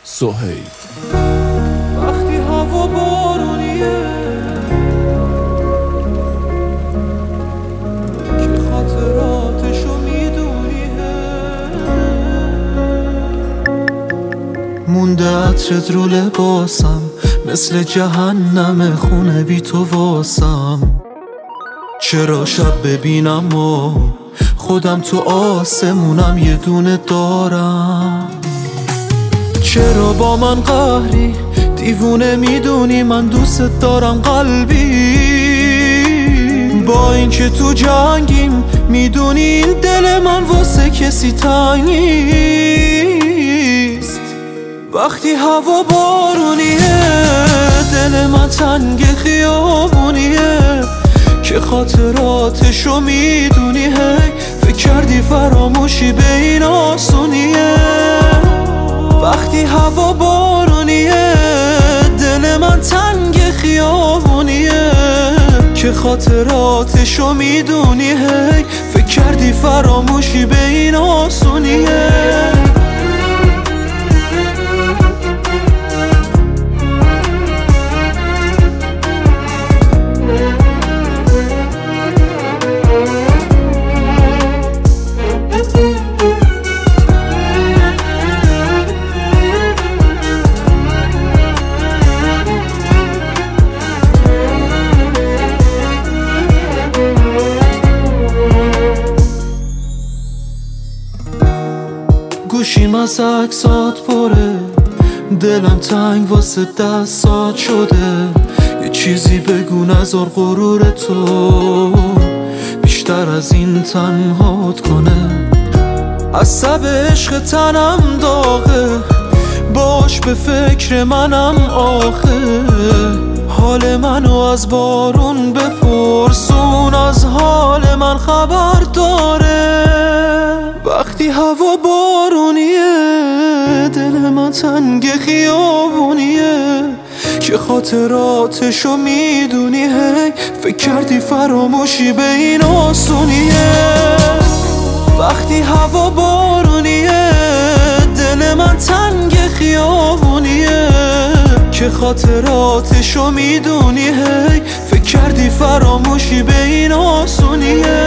سهیل. وقتی هوا بارونیه که خاطراتشو میدونیه، مونده عطرت رو لباسم، مثل جهنم خونه بی تو واسم. چرا شب ببینم و خودم تو آسمونم یه دونه دارم؟ چرا با من قهری دیوونه میدونی من دوست دارم قلبی؟ با این که تو جنگیم میدونی این دل من واسه کسی تنگ نیست. وقتی هوا بارونیه دل من تنگ خیابونیه که خاطراتشو میدونی، هی فکر کردی فراموشی به این آسونیه. وقتی هوا بارونیه دل من تنگ خیابونیه که خاطراتشو میدونی، هی فکر کردی فراموشی به این آسونیه. گوشیم از عکسات پره، دلم تنگ واسه دستات شده. یه چیزی بگو نذار غرور تو بیشتر از این تنهات کنه. عصب عشق تنم داغه، باش به فکر منم آخه. حال منو از بارون بپرسون، از حال من خبر داره. وقتی هوا بارونیه دل من تنگ خیابونیه که خاطراتشو میدونی، هی فکر کردی فراموشی به این آسونیه. وقتی هوا بارونیه دل من تنگ خیابونیه که خاطراتشو میدونی، هی فکر کردی فراموشی به این آسونیه.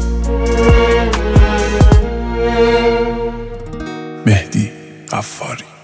مهدی قفاری.